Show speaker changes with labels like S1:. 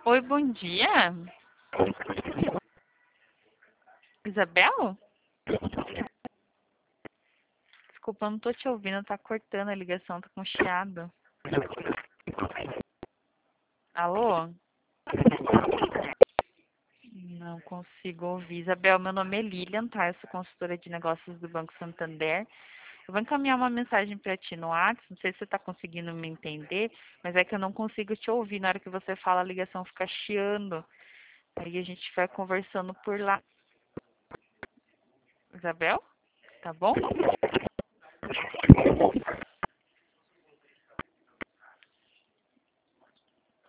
S1: Oi, bom dia. Isabel? Desculpa, eu não tô te ouvindo, tá cortando a ligação, tá com chiado. Alô? Não consigo ouvir. Isabel, meu nome é Lilian, tá? Eu sou consultora de negócios do Banco Santander. Eu vou encaminhar uma mensagem para ti no WhatsApp, não sei se você tá conseguindo me entender, mas é que eu não consigo te ouvir. Na hora que você fala, a ligação fica chiando. Aí a gente vai conversando por lá. Isabel? Tá bom?